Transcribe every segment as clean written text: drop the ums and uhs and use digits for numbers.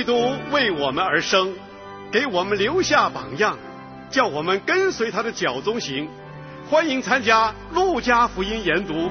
督为我们而生，给我们留下榜样，叫我们跟随他的脚踪行。欢迎参加路加福音研读。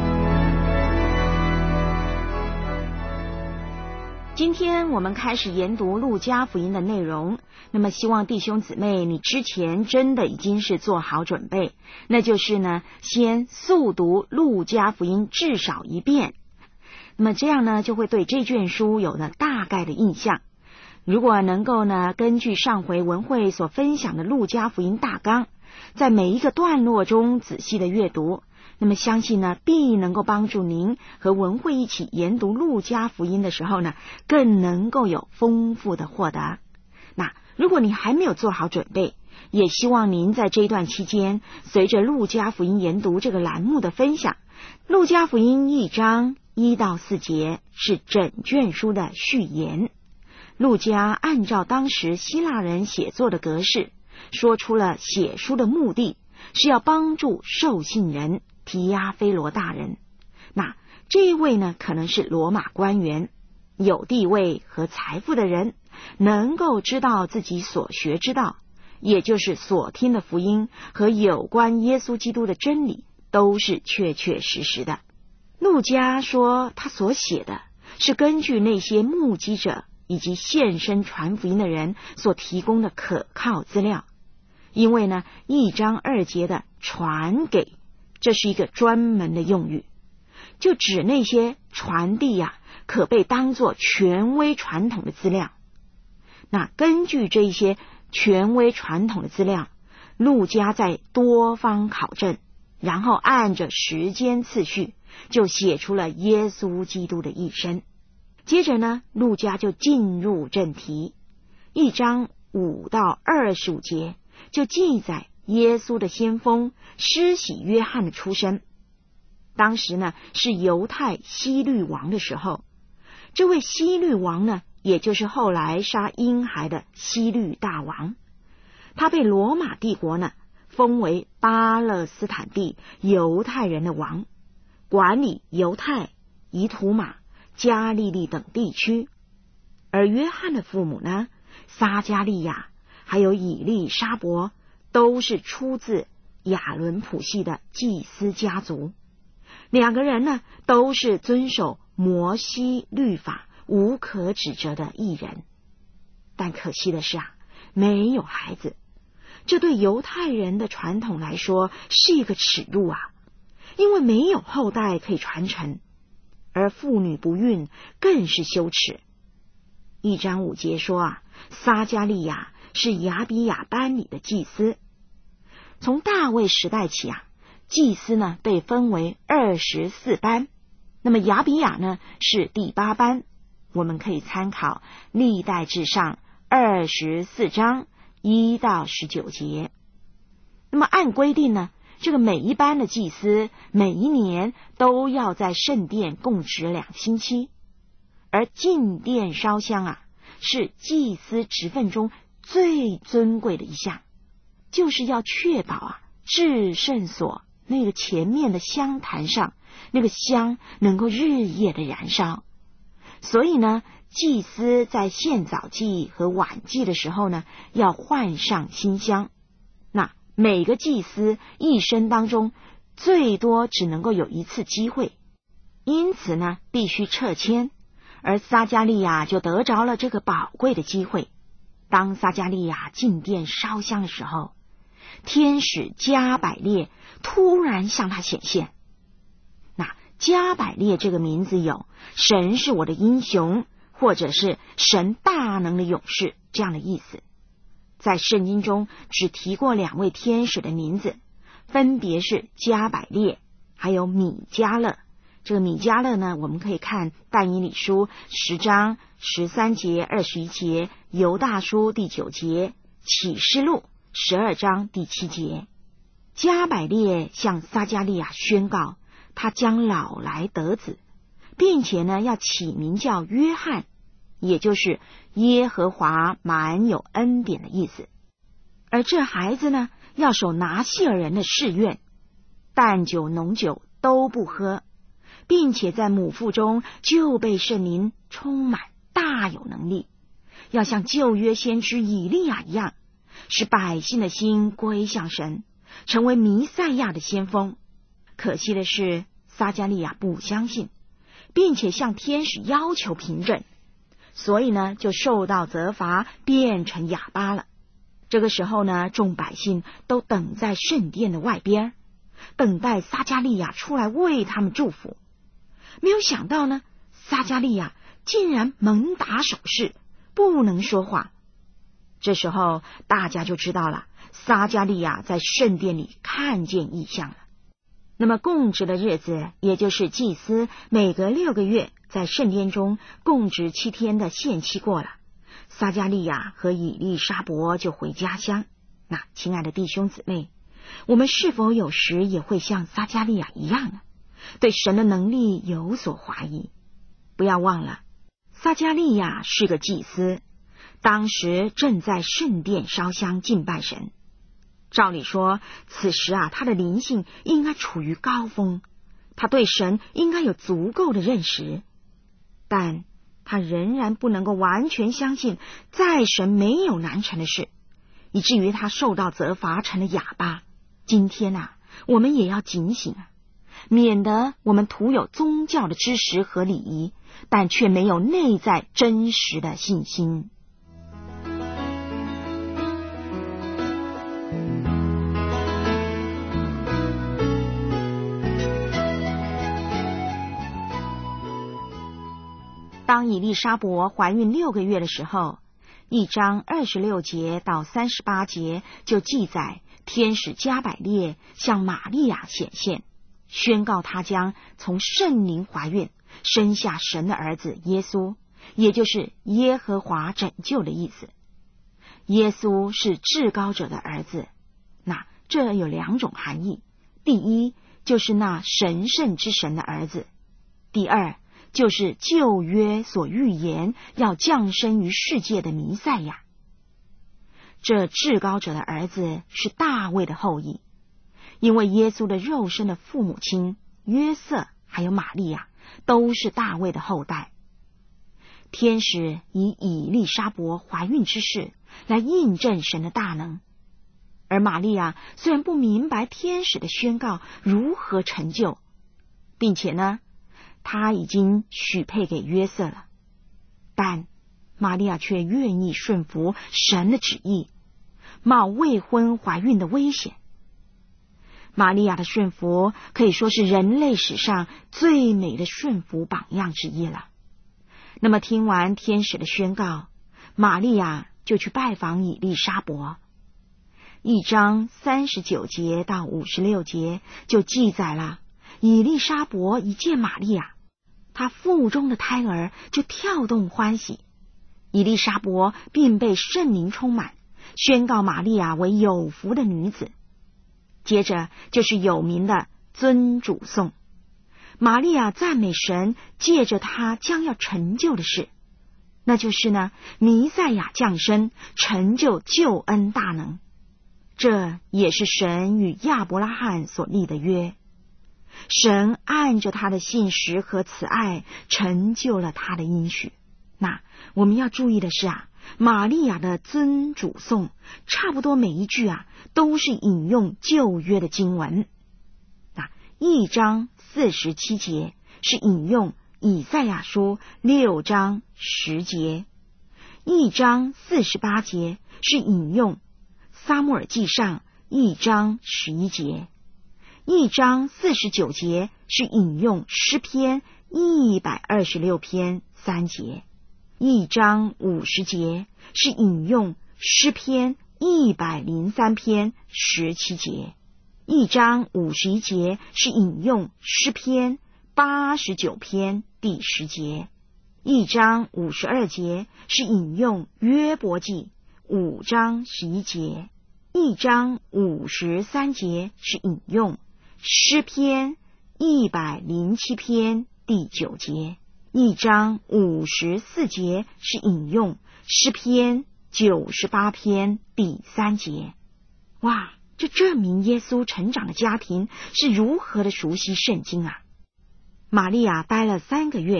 今天我们开始研读路加福音的内容，那么希望弟兄姊妹你之前真的已经是做好准备，那就是呢先速读路加福音至少一遍，那么这样呢就会对这卷书有了大概的印象。如果能够呢根据上回文会所分享的路加福音大纲，在每一个段落中仔细的阅读，那么相信呢必能够帮助您和文会一起研读路加福音的时候呢更能够有丰富的获得。那如果你还没有做好准备，也希望您在这一段期间随着路加福音研读这个栏目的分享。路加福音1章1到4节是整卷书的序言。路加按照当时希腊人写作的格式，说出了写书的目的是要帮助受信人提阿非罗大人。那这一位呢可能是罗马官员，有地位和财富的人，能够知道自己所学之道，也就是所听的福音和有关耶稣基督的真理都是确确实实的。路加说他所写的是根据那些目击者以及现身传福音的人所提供的可靠资料。因为呢1章2节的传给，这是一个专门的用语，就指那些传递可被当作权威传统的资料。那根据这一些权威传统的资料，路加在多方考证，然后按着时间次序就写出了耶稣基督的一生。接着呢路加就进入正题，1章5到25节就记载耶稣的先锋施洗约翰的出生。当时呢是犹太希律王的时候，这位希律王呢也就是后来杀婴孩的希律大王，他被罗马帝国呢封为巴勒斯坦地犹太人的王，管理犹太、以土马、加利利等地区。而约翰的父母呢，撒加利亚还有以利沙伯，都是出自亚伦谱系的祭司家族。两个人呢都是遵守摩西律法无可指责的义人，但可惜的是没有孩子。这对犹太人的传统来说是一个耻辱因为没有后代可以传承，而妇女不孕更是羞耻。1章5节说撒加利亚是亚比亚班里的祭司。从大卫时代起祭司呢被分为24班，那么亚比亚呢是第8班。我们可以参考历代志上24章1到19节。那么按规定呢，这个每一班的祭司每一年都要在圣殿供职2星期，而进殿烧香是祭司职分中最尊贵的一项，就是要确保至圣所那个前面的香坛上那个香能够日夜的燃烧。所以呢祭司在献早祭和晚祭的时候呢要换上新香。那每个祭司一生当中最多只能够有一次机会，因此呢必须撤迁，而撒加利亚就得着了这个宝贵的机会。当撒加利亚进殿烧香的时候，天使加百列突然向他显现。那加百列这个名字有神是我的英雄，或者是神大能的勇士这样的意思。在圣经中只提过2位天使的名字，分别是加百列还有米迦勒。这个米迦勒呢，我们可以看但以理书10章13节21节，犹大书第9节，启示录12章第7节。加百列向撒加利亚宣告他将老来得子，并且呢要起名叫约翰，也就是耶和华满有恩典的意思。而这孩子呢要守拿细尔人的誓愿，淡酒浓酒都不喝，并且在母腹中就被圣灵充满，大有能力， 要像旧约先知以利亚一样，使百姓的心归向神，成为弥赛亚的先锋。可惜的是，撒迦利亚不相信，并且向天使要求凭证，所以呢，就受到责罚，变成哑巴了。这个时候呢，众百姓都等在圣殿的外边，等待撒迦利亚出来为他们祝福。没有想到呢，撒迦利亚竟然猛打手势，不能说话。这时候大家就知道了，撒迦利亚在圣殿里看见异象了。那么供职的日子，也就是祭司每隔6个月在圣殿中供职7天的限期过了，撒迦利亚和以利沙伯就回家乡。那亲爱的弟兄姊妹，我们是否有时也会像撒迦利亚一样呢？对神的能力有所怀疑？不要忘了，撒迦利亚是个祭司，当时正在圣殿烧香敬拜神。照理说，此时他的灵性应该处于高峰，他对神应该有足够的认识，但他仍然不能够完全相信在神没有难成的事，以至于他受到责罚，成了哑巴。今天我们也要警醒免得我们徒有宗教的知识和礼仪，但却没有内在真实的信心。当以利沙伯怀孕6个月的时候，1章26节到38节就记载，天使加百列向玛利亚显现，宣告她将从圣灵怀孕，生下神的儿子耶稣，也就是耶和华拯救的意思。耶稣是至高者的儿子，那这有2种含义。第一，就是那神圣之神的儿子；第二，就是旧约所预言要降生于世界的弥赛亚。这至高者的儿子是大卫的后裔，因为耶稣的肉身的父母亲约瑟还有玛利亚都是大卫的后代。天使以以利沙伯怀孕之事来印证神的大能，而玛利亚虽然不明白天使的宣告如何成就，并且呢，他已经许配给约瑟了，但玛利亚却愿意顺服神的旨意，冒未婚怀孕的危险。玛利亚的顺服可以说是人类史上最美的顺服榜样之一了。那么听完天使的宣告，玛利亚就去拜访以利沙伯。1章39节到56节就记载了，以利沙伯一见玛利亚，他腹中的胎儿就跳动欢喜，以利沙伯并被圣灵充满，宣告玛利亚为有福的女子。接着就是有名的尊主颂，玛利亚赞美神借着他将要成就的事，那就是呢，弥赛亚降生，成就救恩大能。这也是神与亚伯拉罕所立的约，神按着他的信实和慈爱成就了他的应许。那我们要注意的是玛利亚的尊主颂差不多每一句都是引用旧约的经文。1章47节是引用以赛亚书6章10节，1章48节是引用撒母耳记上1章11节，1章49节是引用诗篇126篇3节，1章50节是引用诗篇103篇17节，1章51节是引用诗篇89篇第10节，1章52节是引用约伯记5章11节，1章53节是引用诗篇107篇第9节，1章54节是引用诗篇98篇第3节。哇，这证明耶稣成长的家庭是如何的熟悉圣经啊！玛利亚待了3个月，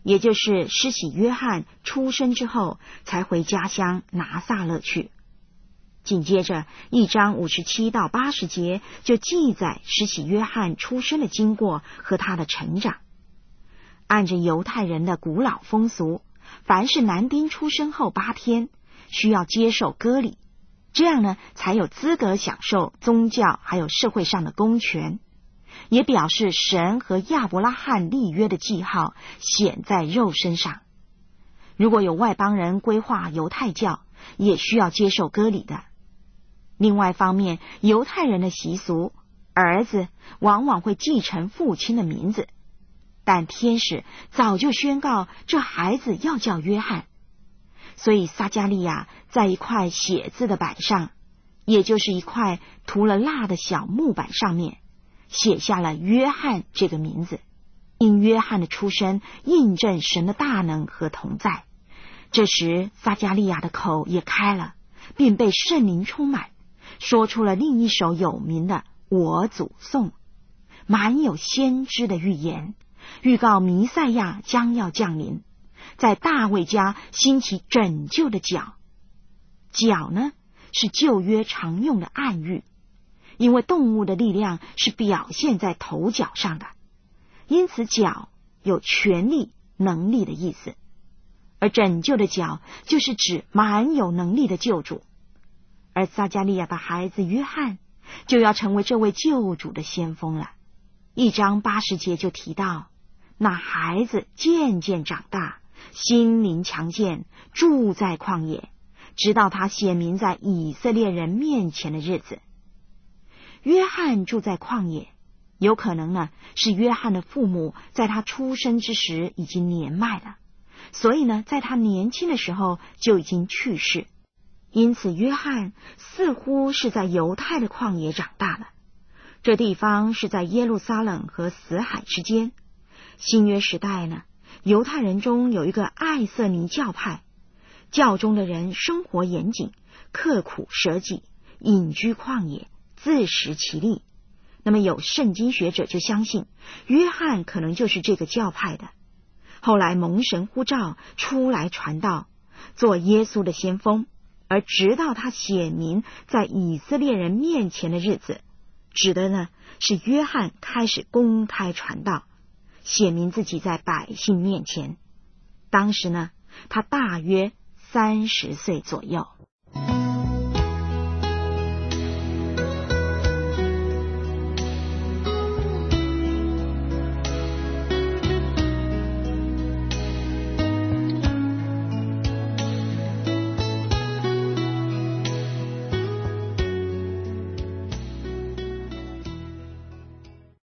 也就是施洗约翰出生之后，才回家乡拿撒勒去。紧接着1章57到80节就记载施洗约翰出生的经过和他的成长。按着犹太人的古老风俗，凡是男丁出生后8天，需要接受割礼，这样呢才有资格享受宗教还有社会上的公权，也表示神和亚伯拉罕立约的记号显在肉身上。如果有外邦人归化犹太教，也需要接受割礼的。另外一方面，犹太人的习俗，儿子往往会继承父亲的名字，但天使早就宣告这孩子要叫约翰，所以撒迦利亚在一块写字的板上，也就是一块涂了蜡的小木板上面，写下了约翰这个名字，因约翰的出生印证神的大能和同在。这时撒迦利亚的口也开了，并被圣灵充满，说出了另一首有名的我祖颂，满有先知的预言，预告弥赛亚将要降临，在大卫家兴起拯救的角。角呢，是旧约常用的暗喻，因为动物的力量是表现在头角上的，因此角有权力、能力的意思。而拯救的角就是指满有能力的救主，而撒迦利亚的孩子约翰就要成为这位救主的先锋了。1章80节就提到，那孩子渐渐长大，心灵强健，住在旷野，直到他显明在以色列人面前的日子。约翰住在旷野，有可能呢是约翰的父母在他出生之时已经年迈了，所以呢在他年轻的时候就已经去世，因此约翰似乎是在犹太的旷野长大的。这地方是在耶路撒冷和死海之间。新约时代呢，犹太人中有一个艾瑟尼教派，教中的人生活严谨，刻苦舍己，隐居旷野，自食其力。那么有圣经学者就相信约翰可能就是这个教派的，后来蒙神呼召出来传道，做耶稣的先锋，而直到他显明在以色列人面前的日子，指的呢是约翰开始公开传道，显明自己在百姓面前。当时呢他大约30岁左右。